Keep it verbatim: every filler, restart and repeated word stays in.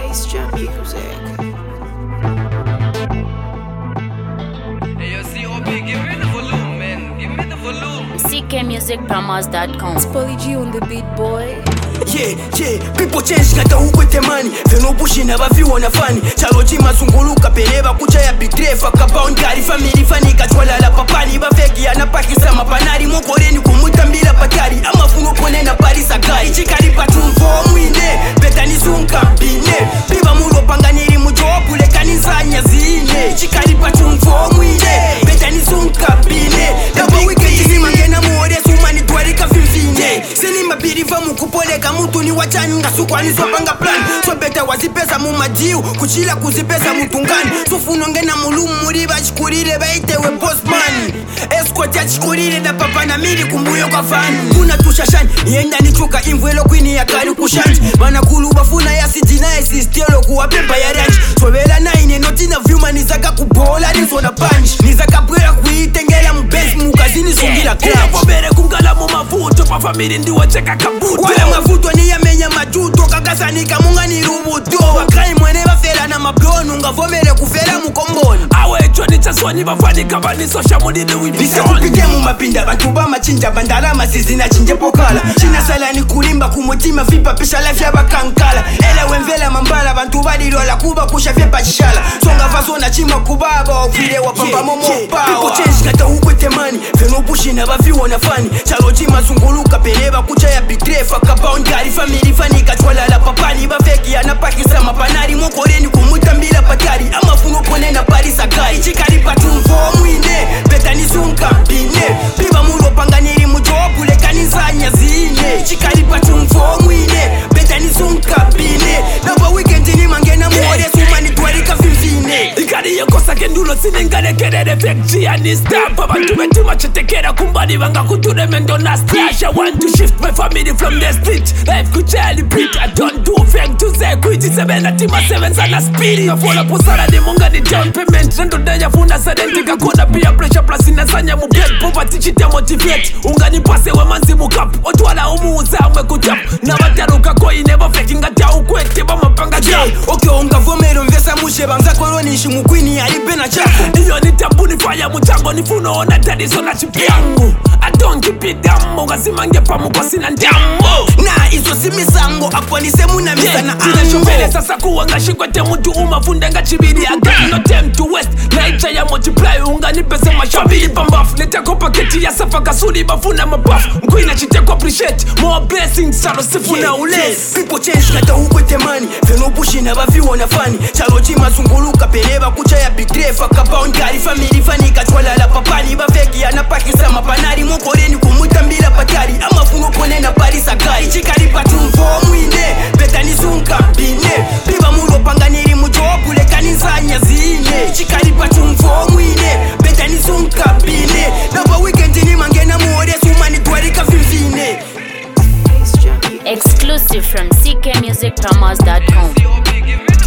Extra music. Hey, yo, C O B, give me the volume, man. Give me the volume. C K music promos dot com. It's Polly G on the beat, boy. Yeah, yeah, people change ngata ukwete mani Veno bushi na bafiwo na fani Chaloji mazunguluka peleba kucha ya big trefa Kabaundari family fani kachwala la papani Bafeki ya napakisa mapanari Mokoreni kumutambila patari Ama funo kone na parisa gari Chikari patumfo mwine Betani zunka bine Biba mulo panganiri mujopu Lekani zanya zine Chikari patumfo mwine Betani zunka bine Daba weekend zima ngena muore Sumani tuarika fimfine Seni mabiri vamu kupoleka Mutu ni wachani nga sukwani swapanga plan So beta wazipesa mu majiu Kuchila kuzipesa mutungani Sufuno ngena mulumu muriba chikurire Baitewe bossman Escort ya chikurire Da papa na miri kumbuyo kwa fani Kuna tushashani Yenda ni chuka imvwelo kwini ya kari kushanji Mana kulu bafuna ya sijina esi Stielo kuwa pepa ya ranch Swabela na ine notina vyuma Nizaka kubola nisona punch Nizaka bwela kuitengela mbezi Mukazini sungila clutch Wabere kungala mu mavuto Pa famili ndiwa cheka kabuto Wala mavuto ni ya menya majuto Kakasanika munga ni rubuto Wakai mwene bafela na mablonu Nga vomele kufela mukomboni Awe choni chaswani bafani kabani Sosha mudini wibisoni Nisa kupike mu mapinda Bantu ba machinja bandara Masizi na chinje pokala China sala ni kulimba kumutima Vipa pesha life ya bakankala Ele wemvela mambala Bantu badilola kuba kusha vyepa chishala Songa faso na chima kubaba Wafile wapamba momo power People change kata ukwete mani Veno bushi na bafiwo na fani Chaloji mazunguluka peleba kucha ya big trefa Kabaundari family fani kachwala la papani Bafeki ya napakisa mapanari Mokoreni kumutambila patari Ama funo kone na parisa gari Chikari patumfo mwine Betani zunka bine Biba mulo panganiri mujopu Lekani zanya zine Chikari patumfo mwine Betani zunka bine Naba weekend ni mangena muore Sumani tuarika fimfine Ikari yoko sake ndulo sinengane kerere Fekji ya ni stamp Abantu betuma chetekera kumbani Wanga kuture mendo na splash I want to shift my family from the street Life kucheli beat I don't do fake to say Kuiti sebena tima seven sana speedy Yofola pusara ni munga ni down payment Nendo daya funda sadenti kakuna Pia pressure plus inasanya mu bed Poverty chita motivate Unga ni pase we manzi mukap Otwala umuuza mwe kutap Na wataruka koi never fake Ngata ukwete bama panga jam Okay unga vomero mvesa mushe Banza koroni ishi mukwini alipe na chako Iyo ni tabu ni fire mutango Ni funo ona tadiso na chipiangu I don't keep it dambo Gazimange pamu kwa sina ndambo Na izo simisango Akwa ni semu na misa na Tina shumele sasa kuwa nga shikwete mutu umafunda nga chibiri I got no time to waste Na icha ya multiply unga nipese mashabili pambafu Netako paketi ya safa kasuli bafuna mabafu Mkwina chiteko appreciate More blessings salo sifuna ules People change kata ukwete mani Veno bushi na bafiwo na fani Chaloji mazunguluka peleba kucha ya big trefa Kabaundari family fani kachwala la papani Bafeki ya napakisa mapanari Mokoreni kumutambila patari Ama funo kone na parisa gari Chikari patumfo mwine Betani zunka bine Biba mulo panganiri mujopu Lekani zanya zine Chikari patumfo mwine Betani zunka bine Naba weekend ni mangena muore Sumani tuarika fimfine Exclusive from C K music promos dot com. C O B, give me